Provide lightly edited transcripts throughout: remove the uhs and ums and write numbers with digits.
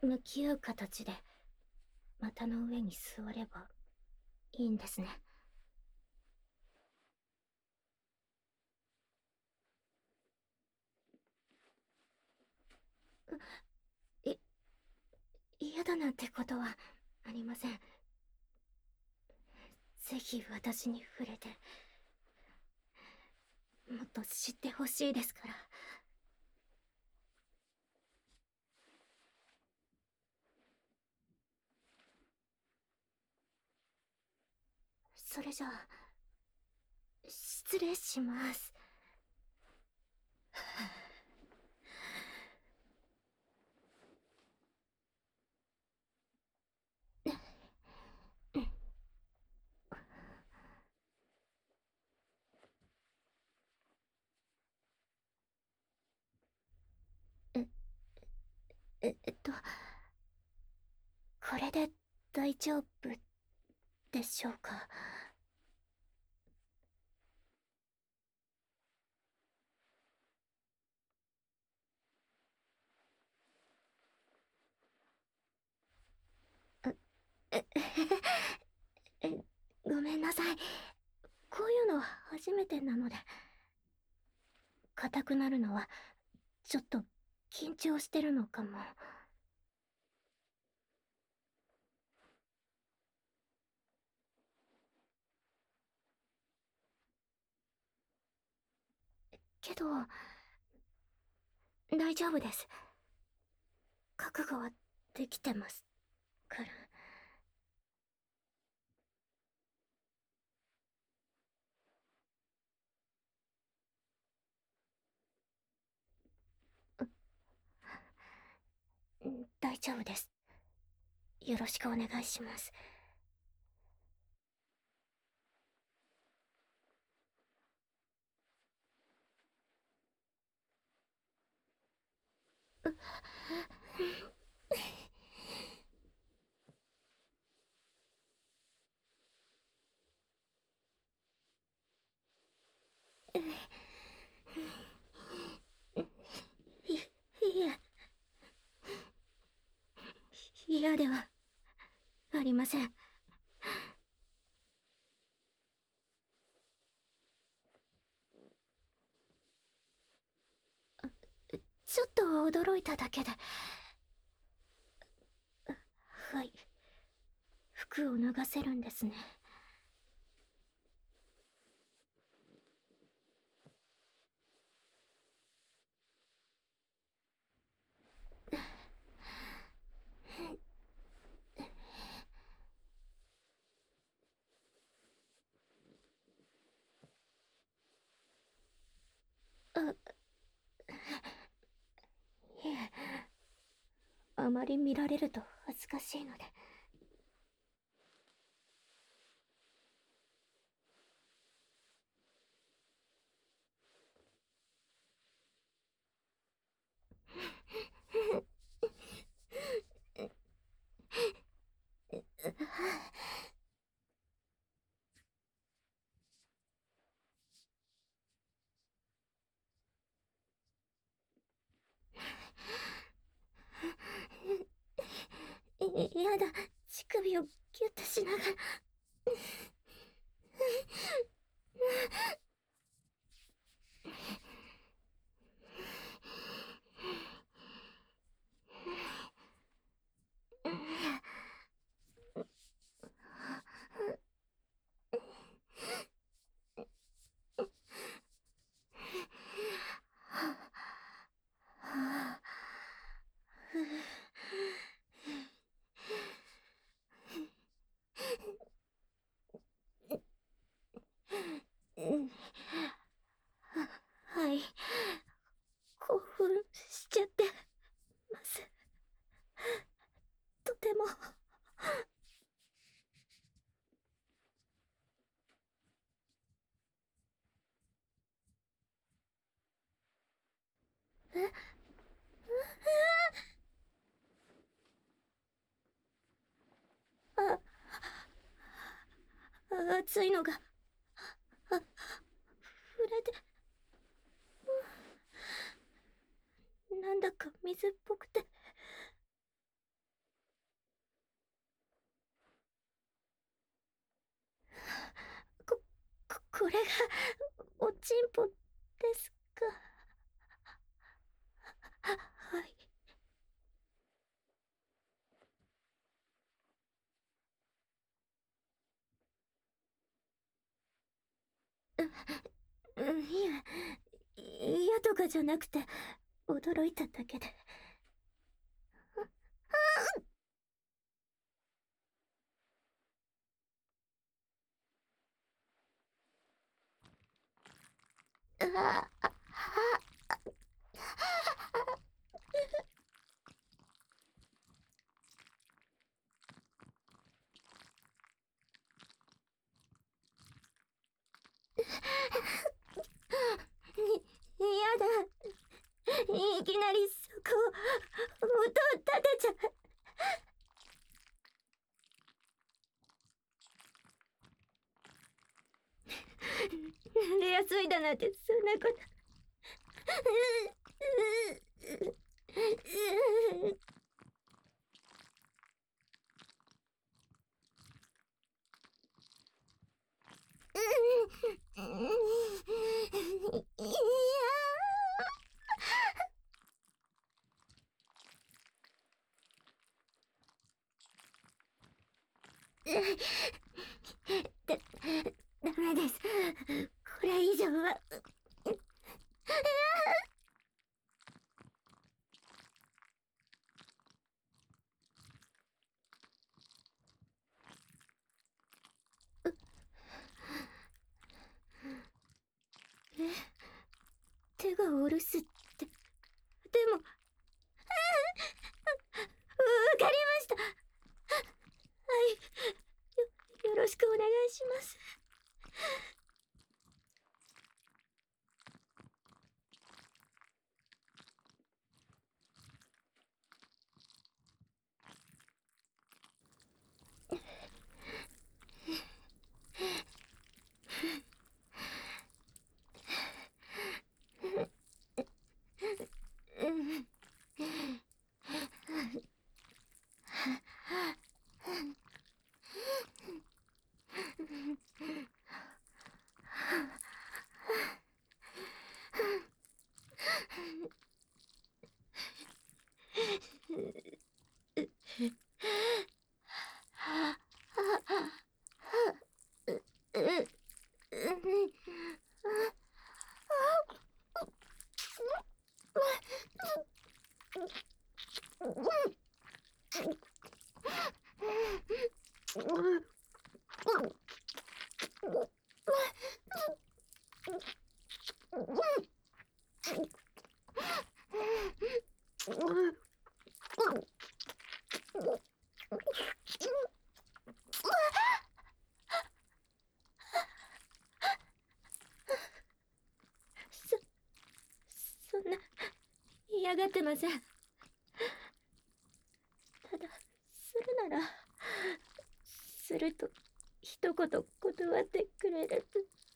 向き合う形で股の上に座ればいいんですね。い、嫌だなんてことはありません。ぜひ私に触れて、もっと知ってほしいですから。それじゃあ、失礼します。え、これで大丈夫でしょうか。え、え、ごめんなさい。こういうのは初めてなので。硬くなるのは、ちょっと緊張してるのかも。けど、大丈夫です。覚悟はできてますから。大丈夫です。よろしくお願いします。い、いえ、嫌ではありません。ちょっと驚いただけで。はい。服を脱がせるんですね。あ、いえ、あまり見られると恥ずかしいので。やだ、乳首をギュッとしながら。はい、興奮しちゃってます。とても。え、あ、熱いのが、触れて、なんだか水っぽくて。 チンポですか？はい。いえ、嫌とかじゃなくて、驚いただけで。ああ、やだ。いきなりそこ、音を立てちゃ。濡れやすいだなんて、そんなこと。いやだ、ダメです。これ以上は。手がお留守って。でも、わかりました。はい。よろしくお願いします。そ、そんな、嫌がってません。ただ、するなら、すると、一言断ってくれる。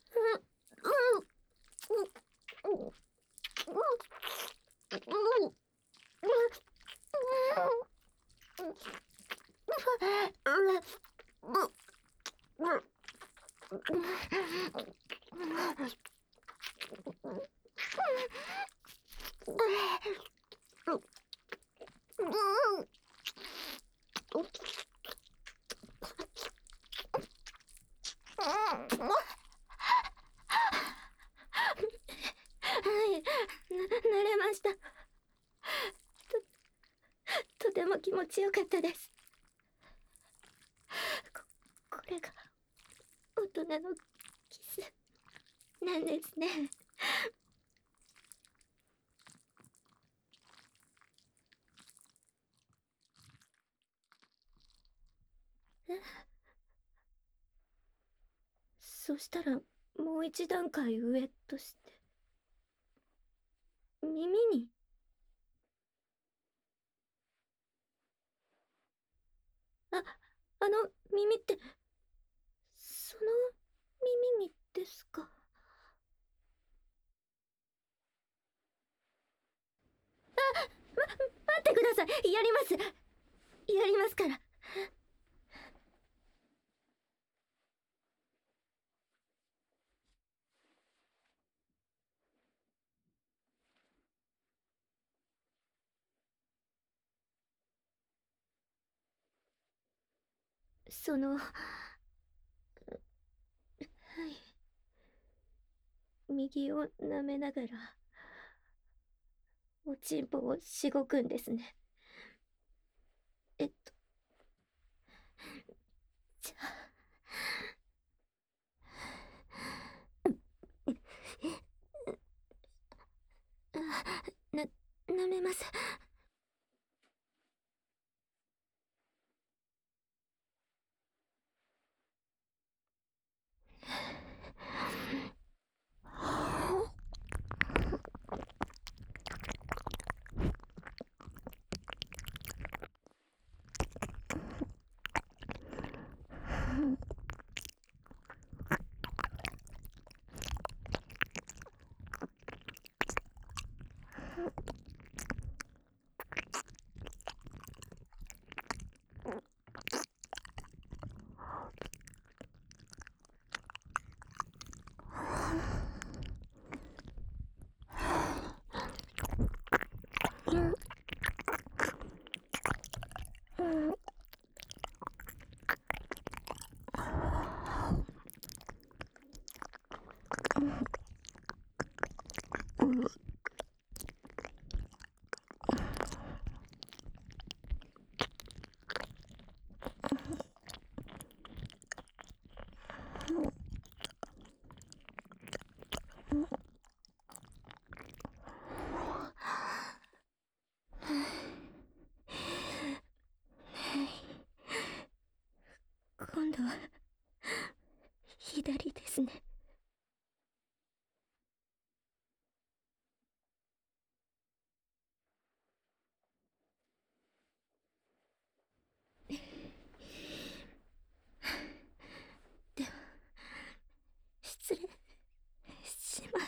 はい、慣れました。とても気持ちよかったです。これが大人のキスなんですね。そしたらもう一段階上として耳に。あ、耳ってその耳にですか？待ってください。やります。やりますから。 はい。右を舐めながら、おちんぽをしごくんですね。えっと、じゃあ、舐めます。今度は左ですね。では失礼します。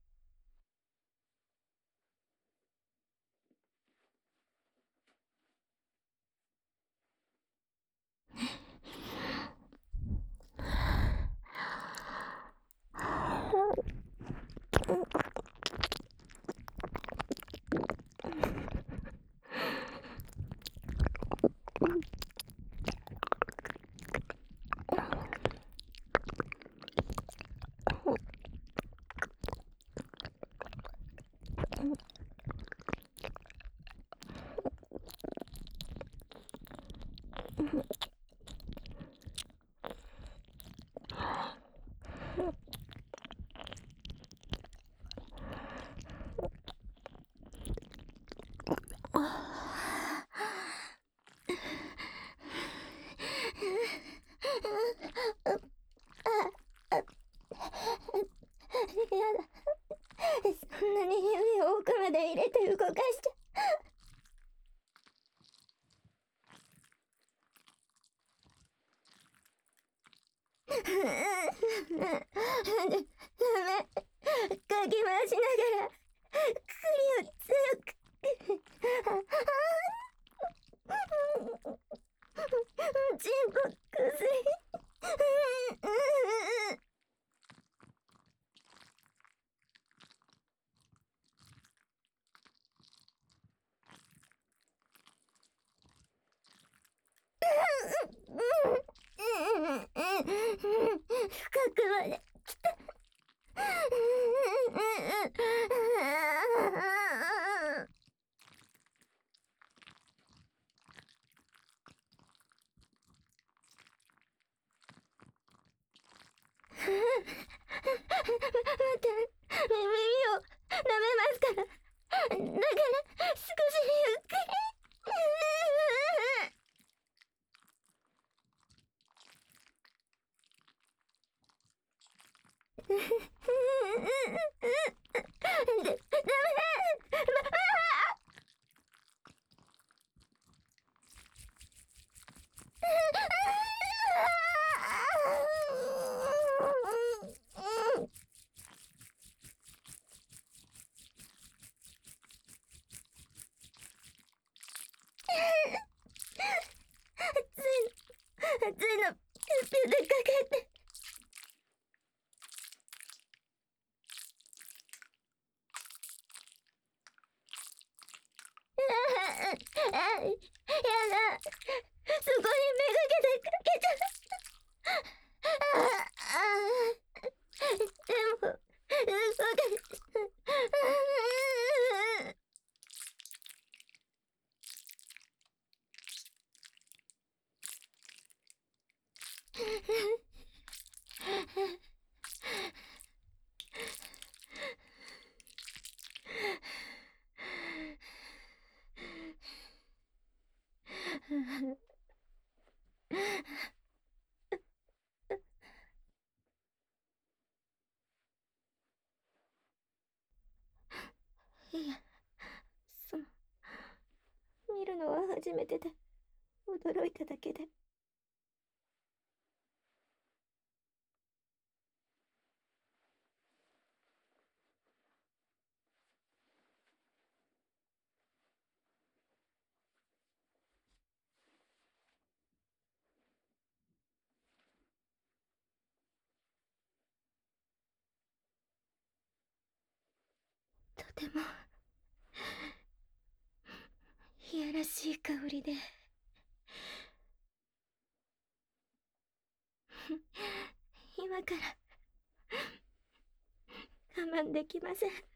やだ。そんなに指を奥まで入れて動かしちゃ。ダメ。かき回しながら栗を強く。チンポくずい。深くまで来た。また耳を舐めますから。だから少しゆっくり。ダメ。熱いのピュッピュでかけて。やだ。そこにめがけてかけいや、その、見るのは初めてで、驚いただけで。とても、いやらしい香りで。今から、我慢できません。